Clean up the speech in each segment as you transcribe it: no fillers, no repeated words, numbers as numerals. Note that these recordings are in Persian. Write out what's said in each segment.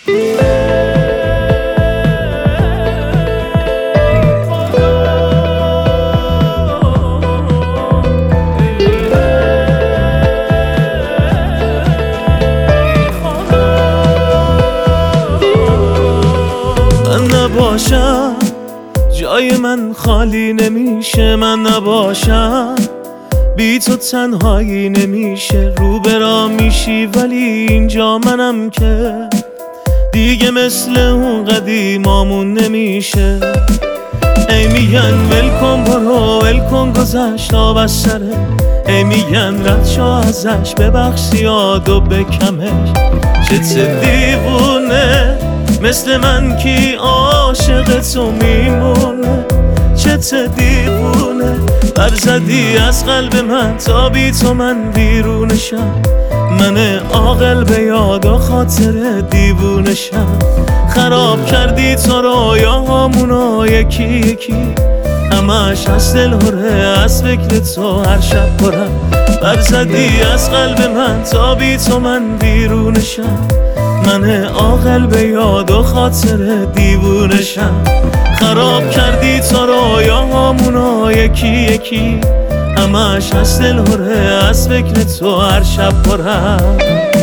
نباشم جای من خالی نمیشه، من نباشم بی تو تنهایی نمیشه. رو برام میشی ولی اینجا منم که دیگه مثل اون قدیمامون نمیشه. ای میگن ول کن برو، ول کن گذشت آب از سره، ای میگن رد شو ازش ببخش یادو بکمش. چه دیوونه مثل من کی عاشق تو میمونه، چه دیوونه برزدی از قلب من تا بی تو من بیرونشم. من عاقل به یاد و خاطر دیوونشم. خراب کردی تو رویاهامونو یکی یکی، همش از دل هره از فکر تو هر شب پرم. برزدی از قلب من تا بی تو من بیرونشم. من عاقل به یاد و خاطر دیوونشم. خراب کردی تو رویاهامونو یکی یکی، همش از دل هره از فکر تو هر شب پرم.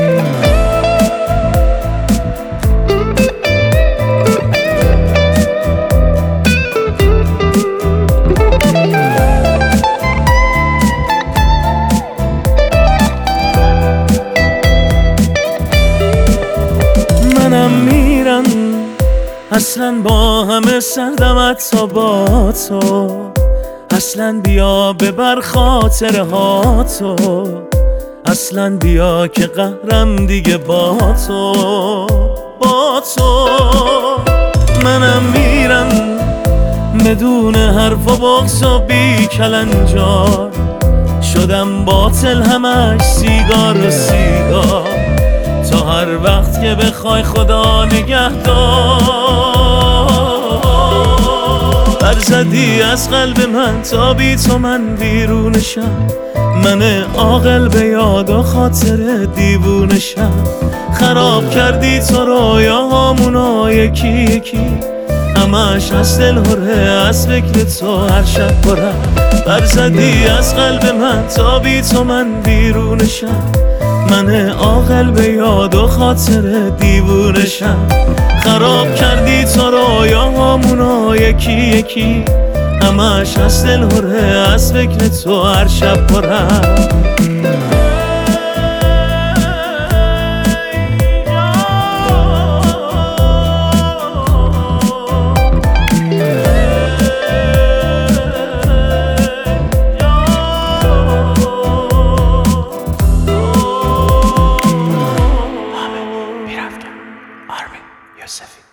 منم میرم اصلا با همه سردم حتی با تو، اصلا بیا ببر خاطره ها تو، اصلا بیا که قهرم دیگه با تو با تو. منم میرم بدون حرف و بغض و بی کلنجار، شدم باطل همش سیگار و سیگار. تا هر وقت که بخوای خدا نگهدار. برزدی از قلب من تا بی تو من بیرونشم. من عاقل به یاد و خاطر دیوونشم. خراب کردی تو رویاهامونو یکی یکی، همش از دل هره از فکر تو هر شب پرم. برزدی از قلب من تا بی تو من بیرونشم. من عاقل به یاد و خاطر دیوونشم. خراب کردی تو رویاهامونو یکی یکی، همش از دل هره از فکر تو هر شب پرم. Armin Yousefi